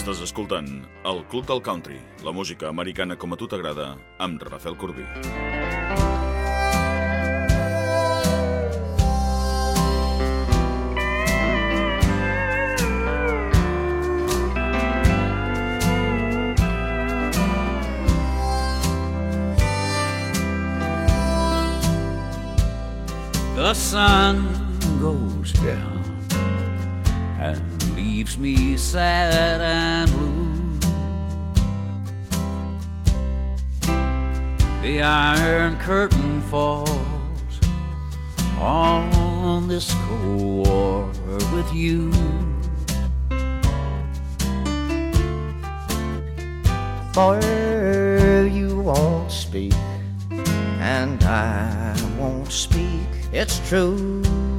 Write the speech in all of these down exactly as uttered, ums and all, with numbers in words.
Estàs escoltant el Club del Country, la música americana com a tu t'agrada, amb Rafael Corbí. The sun goes down and leaves me sad and blue. The iron curtain falls on this cold war with you. For you won't speak and I won't speak, it's true.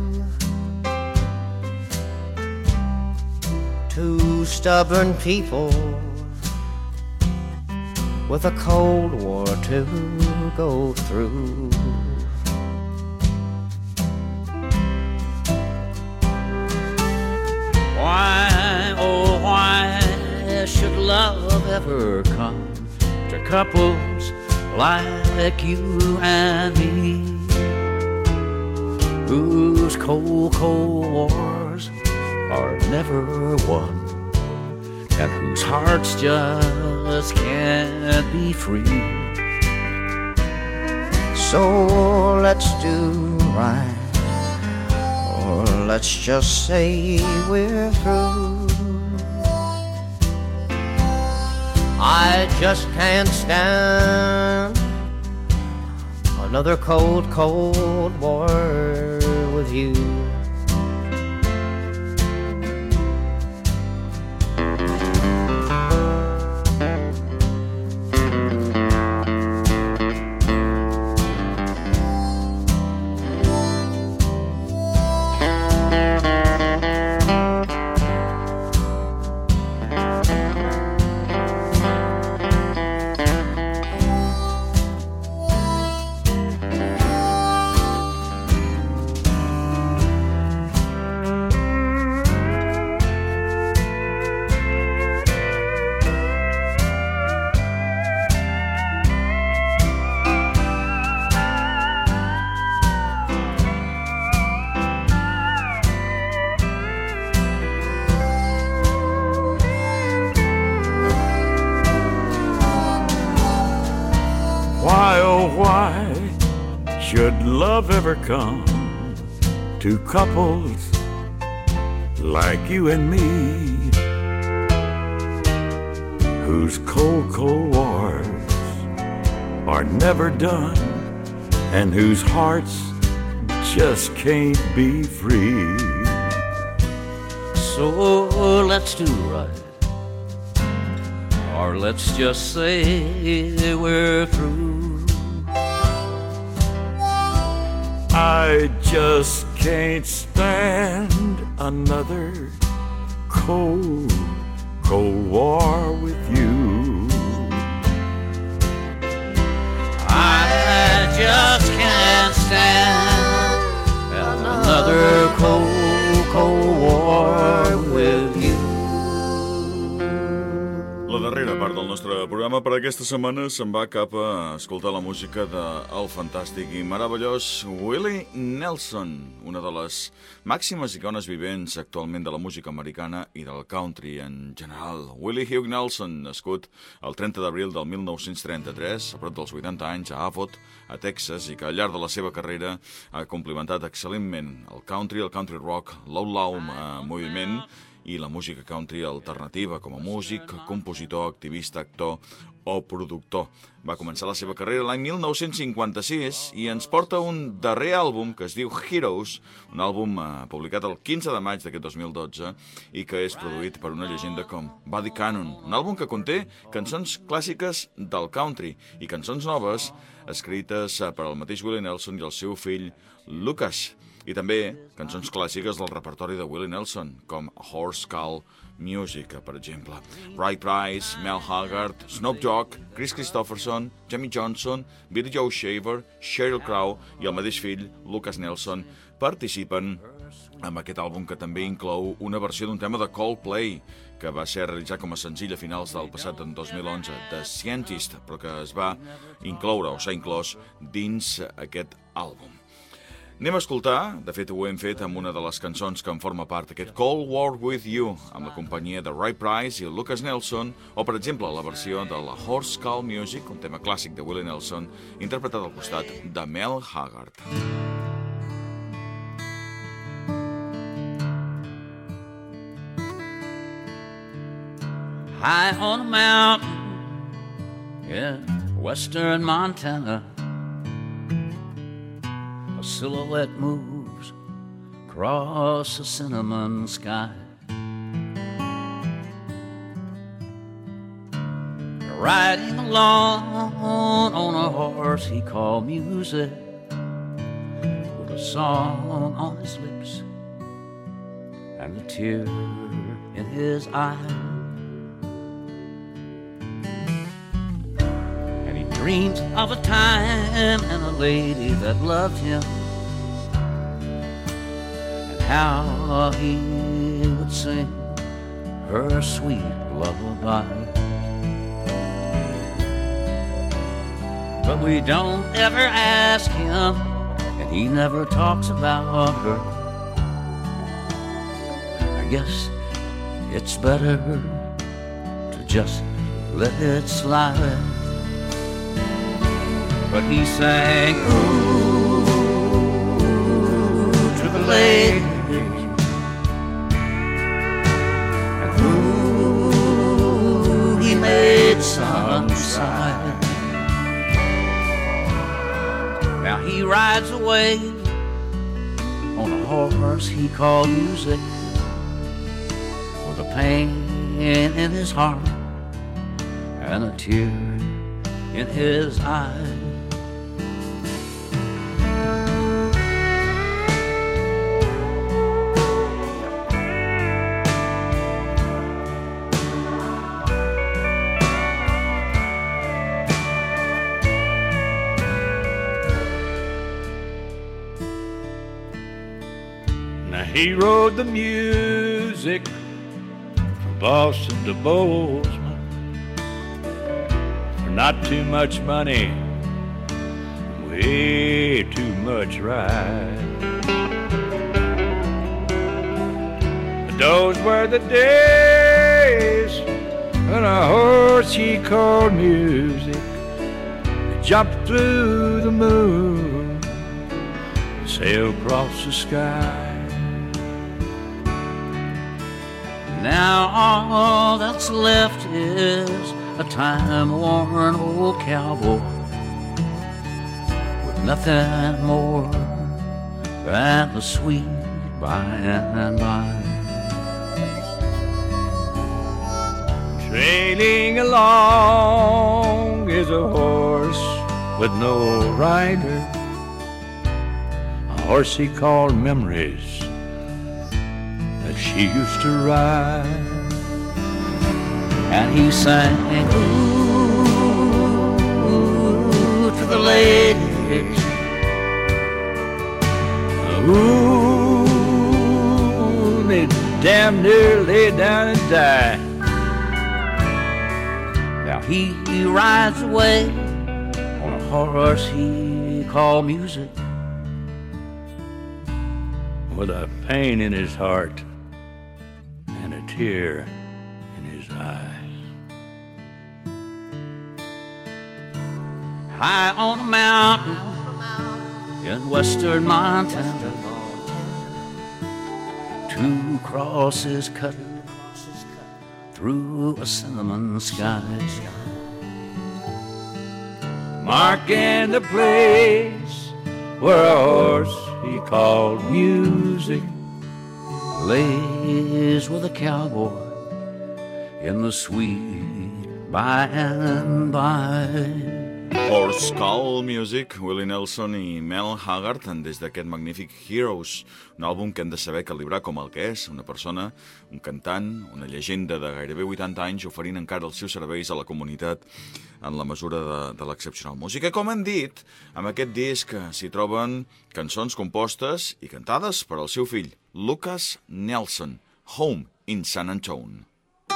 Two stubborn people with a cold war to go through. Why, oh why should love ever come to couples like you and me, whose cold, cold wars are never won, and whose hearts just can't be free. So let's do right, or let's just say we're through. I just can't stand another cold, cold war with you. Why, oh why should love ever come to couples like you and me, whose cold, cold wars are never done, and whose hearts just can't be free. So let's do right, or let's just say we're through. I just can't stand another cold, cold war with you. I just can't stand another cold, cold war with you. La darrera part del nostre programa per aquesta setmana se'n va cap a escoltar la música del fantàstic i meravellós Willie Nelson, una de les màximes icones vivents actualment de la música americana i del country en general. Willie Hugh Nelson, nascut el trenta d'abril del mil nou-cents trenta-tres, a prop dels vuitanta anys, a Abbott, a Texas, i que al llarg de la seva carrera ha complimentat excel·lentment el country, el country rock, l'outlaw eh, moviment i la música country alternativa com a músic, compositor, activista, actor o productor. Va començar la seva carrera l'any mil nou-cents cinquanta-sis i ens porta un darrer àlbum que es diu Heroes, un àlbum eh, publicat el quinze de maig d'aquest dos mil dotze i que és produït per una llegenda com Buddy Cannon, un àlbum que conté cançons clàssiques del country i cançons noves escrites eh, per el mateix Willie Nelson i el seu fill Lucas, i també cançons clàssiques del repertori de Willie Nelson, com Horse Call Music, per exemple. Ray Price, Mel Haggard, Snoop Dogg, Chris Christopherson, Jamie Johnson, Billy Joe Shaver, Sheryl Crow i el mateix fill, Lucas Nelson, participen amb aquest àlbum que també inclou una versió d'un tema de Coldplay que va ser realitzat com a senzill a finals del passat dos mil onze, The Scientist, però que es va incloure o s'ha inclòs dins aquest àlbum. Anem a escoltar, de fet ho hem fet amb una de les cançons que en forma part, aquest Cold War With You, amb la companyia de Ray Price i Lucas Nelson, o per exemple la versió de la Horse Call Music, un tema clàssic de Willie Nelson, interpretat al costat de Mel Haggard. High on a mountain in western Montana, a silhouette moves across the cinnamon sky. Riding along on a horse he called music, with a song on his lips and a tear in his eye. Dreams of a time and a lady that loved him, and how he would sing her sweet lullaby. But we don't ever ask him, and he never talks about her. I guess it's better to just let it slide. But he sang, ooh, to the lady, and ooh, he made some sigh. Now he rides away on a horse he called music, with a pain in his heart and a tear in his eye. He rode the music from Boston to Bozeman for not too much money, way too much ride. But those were the days when a horse he called music jumped through the moon, sailed across the sky. Now all that's left is a time-worn old cowboy with nothing more than the sweet by and by. Trailing along is a horse with no rider, a horse he called Memories, she used to ride. And he sang, ooh, to the ladies, ooh, they damn near lay down and died. Now he, he rides away on a horse he called music, with a pain in his heart and a tear in his eyes. High on a mountain in western Montana, two crosses cut through a cinnamon sky, marking the place where a horse he called music lays with a cowboy in the sweet by and by. Horse Call Music, Willie Nelson i Mel Haggard des d'aquest magnífic Heroes, un àlbum que hem de saber calibrar com el que és, una persona, un cantant, una llegenda de gairebé vuitanta anys oferint encara els seus serveis a la comunitat en la mesura de, de l'excepcional música. Com hem dit, amb aquest disc s'hi troben cançons compostes i cantades per al seu fill, Lucas Nelson, Home in San Antone.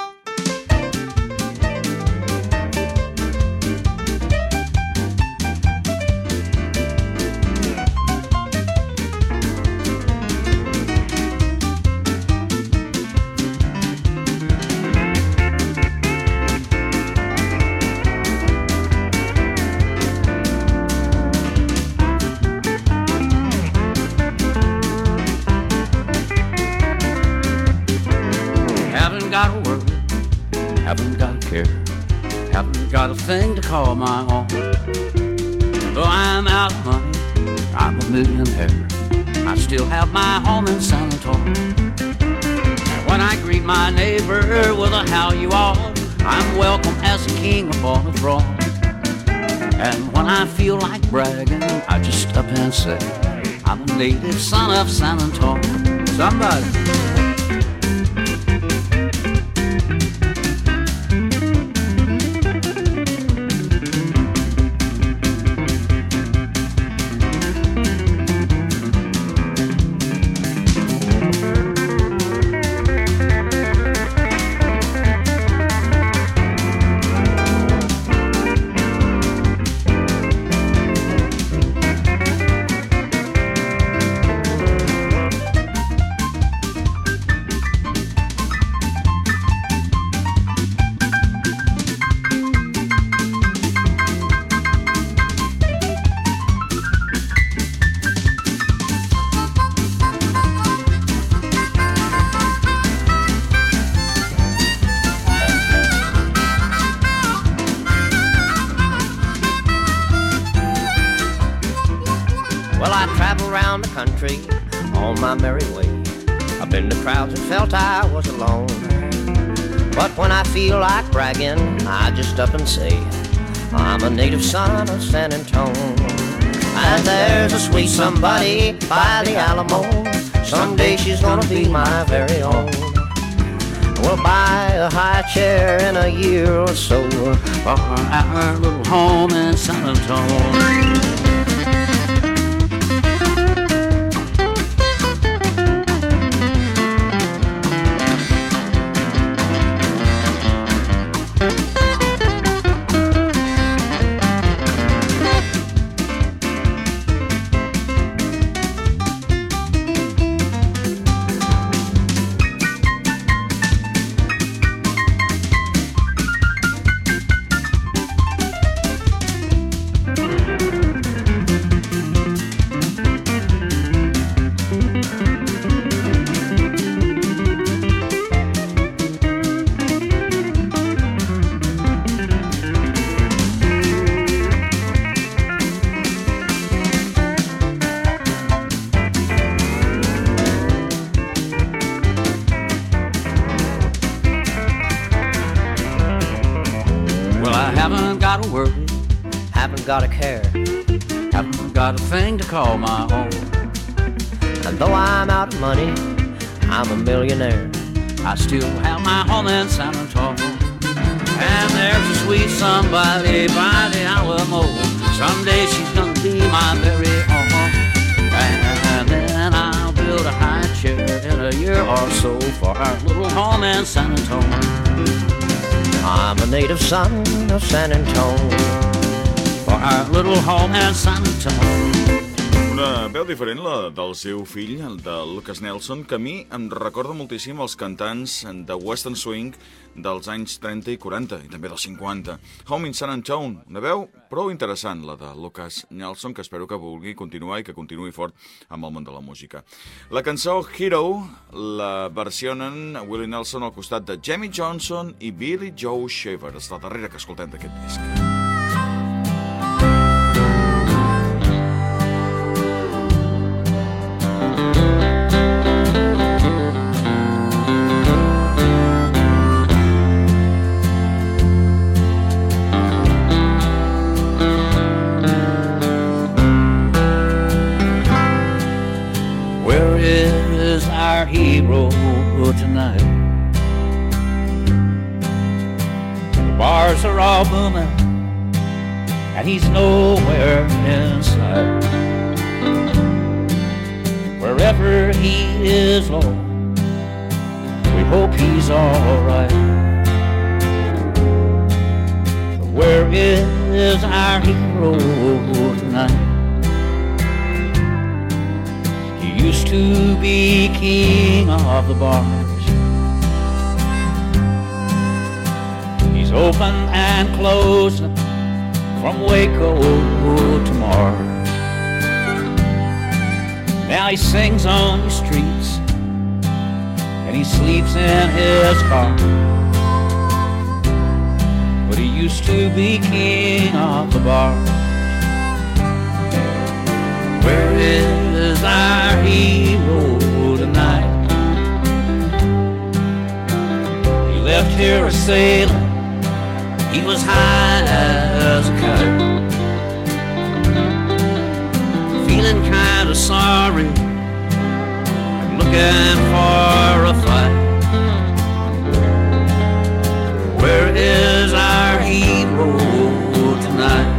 Got a word, haven't got a care, haven't got a thing to call my own. Though I'm out of money, I'm a millionaire, I still have my home in San Antonio. And when I greet my neighbor with a how you all, I'm welcome as a king upon a throne. And when I feel like bragging, I just up and say, I'm a native son of San Antonio. Somebody. Well, I travel around the country on my merry way. I've been to crowds and felt I was alone. But when I feel like bragging, I just up and say, I'm a native son of San Antone. And there's a sweet somebody by the Alamo, someday she's gonna be my very own. We'll buy a high chair in a year or so for our little home in San Antonio. Haven't got a worry, haven't got a care, haven't got a thing to call my own. And though I'm out of money, I'm a millionaire, I still have my home in San Antonio. And there's a sweet somebody by the Alamo, someday she's gonna be my very own. And then I'll build a high chair in a year or so for our little home in San Antonio. I'm a native son of San Antone, for our little home in San Antone. Una veu diferent, la del seu fill, el de Lucas Nelson, que a mi em recorda moltíssim els cantants de Western Swing dels anys trenta i quaranta, i també dels cinquanta. Home in San Antone, una veu prou interessant, la de Lucas Nelson, que espero que vulgui continuar i que continuï fort amb el món de la música. La cançó Hero la versionen Willie Nelson al costat de Jamie Johnson i Billy Joe Shaver. És la darrera que escoltem d'aquest disc. our hero tonight. The bars are all booming, and he's nowhere in sight. Wherever he is, Lord, we hope he's alright. Where is our hero tonight? He used to be king of the bars. He's open and closed from Waco to Mars. Now he sings on the streets and he sleeps in his car. But he used to be king of the bars. Where is our hero tonight? He left here a sailing, he was high as a kite, feeling kind of sorry, looking for a fight. Where is our hero tonight?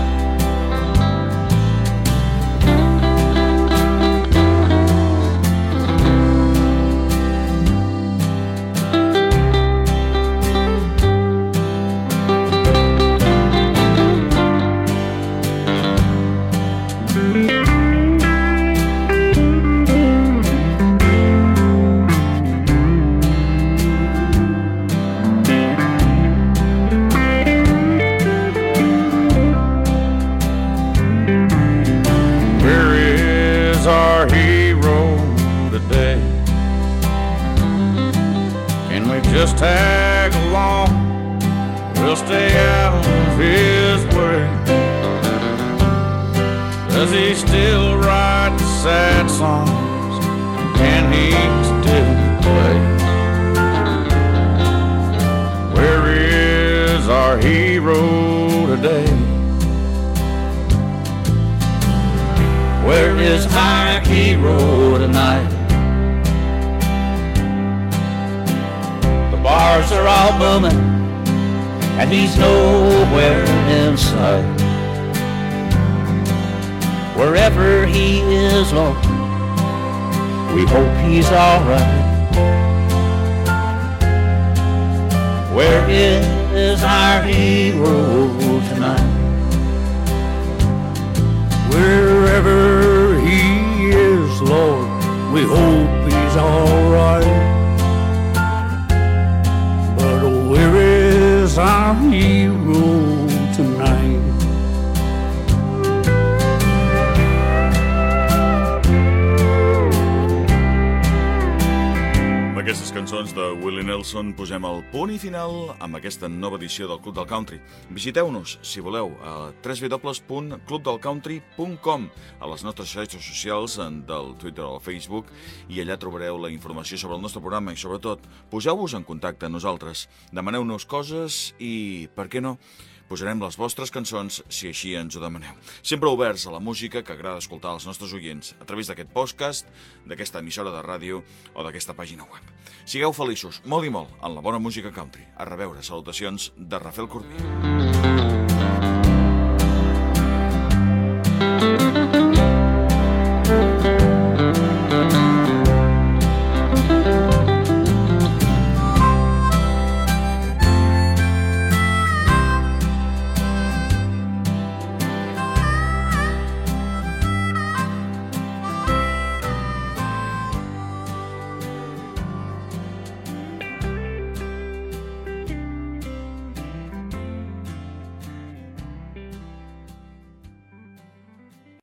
Just tag along, we'll stay out of his way. Does he still write the sad songs? Can he still play? Where is our hero today? Where is our hero tonight? Bars are all booming, and he's nowhere in sight. Wherever he is, Lord, we hope he's alright. Where is our hero tonight? Wherever he is, Lord, we hope he's alright. Where is our hero tonight? Amb aquestes cançons de Willie Nelson posem el punt i final amb aquesta nova edició del Club del Country. Visiteu-nos, si voleu, a w w w punt club del country punt com, a les nostres xarxes socials, del Twitter o el Facebook, i allà trobareu la informació sobre el nostre programa i, sobretot, poseu-vos en contacte amb nosaltres. Demaneu-nos coses i, per què no, posarem les vostres cançons si així ens ho demaneu. Sempre oberts a la música que agrada escoltar als nostres oients a través d'aquest podcast, d'aquesta emissora de ràdio o d'aquesta pàgina web. Sigueu feliços, molt i molt, en la bona música country. A reveure, salutacions de Rafael Corbí.